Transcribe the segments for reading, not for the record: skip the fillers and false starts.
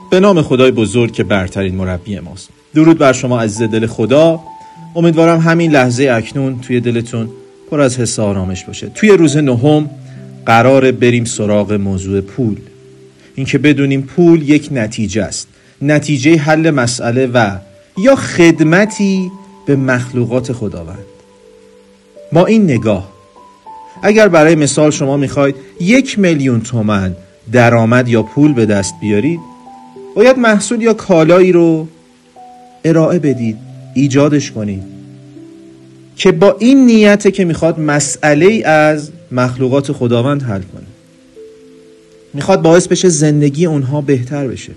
به نام خدای بزرگ که برترین مربی ماست. درود بر شما عزیز دل خدا. امیدوارم همین لحظه اکنون توی دلتون پر از حس آرامش باشه. توی روز نهم قراره بریم سراغ موضوع پول. این که بدونیم پول یک نتیجه است، نتیجه حل مسئله و یا خدمتی به مخلوقات خداوند. با این نگاه، اگر برای مثال شما میخواید 1,000,000 تومان درآمد یا پول به دست بیارید، باید محصول یا کالایی رو ارائه بدید، ایجادش کنید که با این نیته که میخواد مسئله از مخلوقات خداوند حل کنه، میخواد باعث بشه زندگی اونها بهتر بشه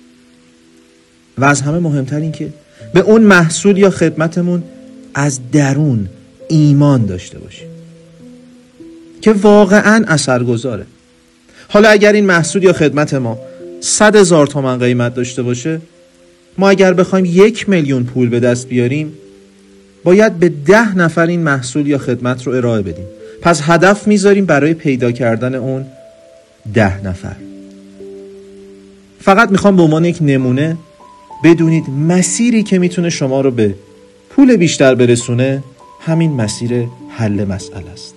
و از همه مهمتر این که به اون محصول یا خدمتمون از درون ایمان داشته باشیم که واقعا اثرگذاره. حالا اگر این محصول یا خدمت ما 100,000 تومان قیمت داشته باشه، ما اگر بخوایم 1,000,000 پول به دست بیاریم، باید به 10 نفر این محصول یا خدمت رو ارائه بدیم. پس هدف میذاریم برای پیدا کردن اون 10 نفر. فقط میخوام به عنوان یک نمونه بدونید مسیری که میتونه شما رو به پول بیشتر برسونه همین مسیر حل مسئله است.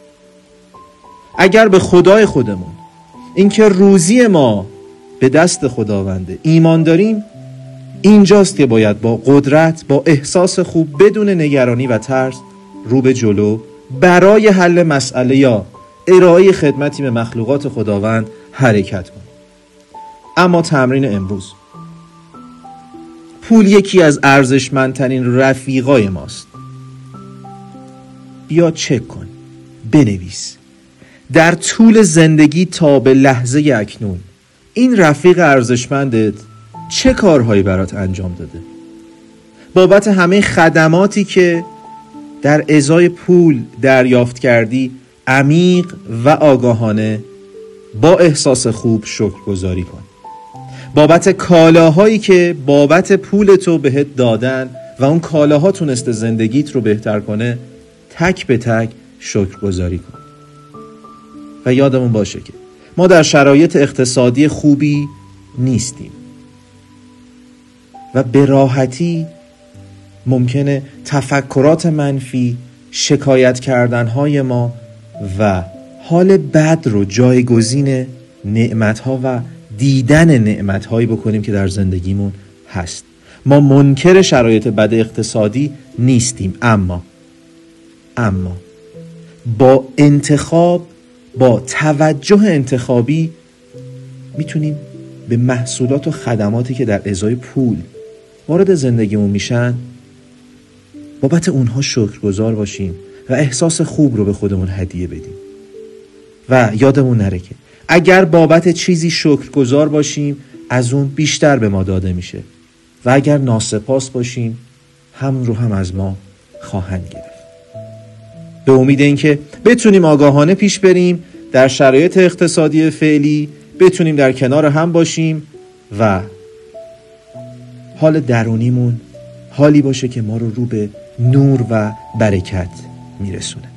اگر به خدای خودمون، این که روزی ما به دست خداونده، ایمان داریم، اینجاست که باید با قدرت، با احساس خوب، بدون نگرانی و ترس رو به جلو برای حل مسئله یا ارائه خدمتی به مخلوقات خداوند حرکت کنیم. اما تمرین امروز، پول یکی از ارزشمندترین رفیقای ماست. بیا چک کن، بنویس در طول زندگی تا به لحظه اکنون این رفیق ارزشمندت چه کارهایی برات انجام داده؟ بابت همه خدماتی که در ازای پول دریافت کردی، عمیق و آگاهانه با احساس خوب شکرگزاری کن. بابت کالاهایی که بابت پول تو بهت دادن و اون کالاها تونسته زندگیت رو بهتر کنه، تک به تک شکرگزاری کن. و یادمون باشه که ما در شرایط اقتصادی خوبی نیستیم و به راحتی ممکنه تفکرات منفی، شکایت کردنهای ما و حال بد رو جایگزین نعمتها و دیدن نعمتهایی بکنیم که در زندگیمون هست. ما منکر شرایط بد اقتصادی نیستیم، اما با انتخاب، با توجه انتخابی میتونیم به محصولات و خدماتی که در ازای پول وارد زندگیمون میشن بابت اونها شکرگزار باشیم و احساس خوب رو به خودمون هدیه بدیم. و یادمون نره که اگر بابت چیزی شکرگزار باشیم، از اون بیشتر به ما داده میشه و اگر ناسپاس باشیم، همون رو هم از ما خواهند گرفت. به امید اینکه بتونیم آگاهانه پیش بریم، در شرایط اقتصادی فعلی بتونیم در کنار هم باشیم و حال درونیمون حالی باشه که ما رو به نور و برکت میرسونه.